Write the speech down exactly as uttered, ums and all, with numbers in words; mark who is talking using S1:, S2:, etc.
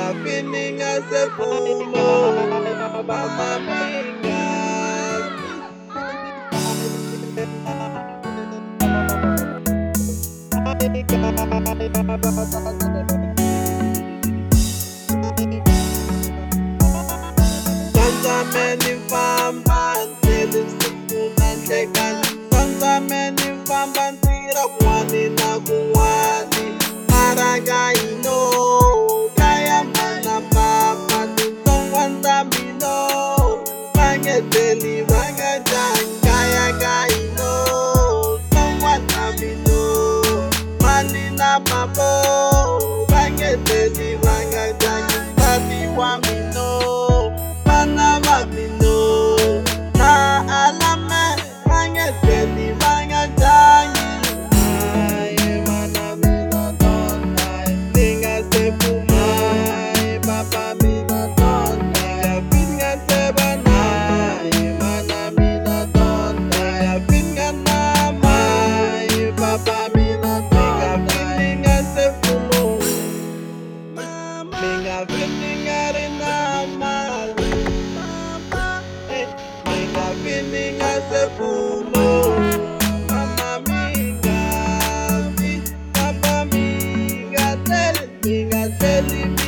S1: feeling as a fumo, mama minga. Sansameni famba ndzi sifuna nhlekani, sansameni famba ntirha kun'wani na kun'wani, maraga hino kaya mana papa titsongwana ta mino va nge teli va nga dyangi kaya ka hino tsongwana ta mino mali na mabo va nge teli va nga dyangi nsati wa mino vana va mino na alame va nge teli va nga dyangi. Ay, mana mina tonta ni nga se fuma, ay, papa mina tonta nga fit nga se bana, ay, mana mina tonta nga fit nga nama, ay, papa mina tonta nga fit nga se fumo, mi nga fit nga ri nama, eh, mi nga fit nga se fumo, mama minga, papa minga tell me, minga tell me.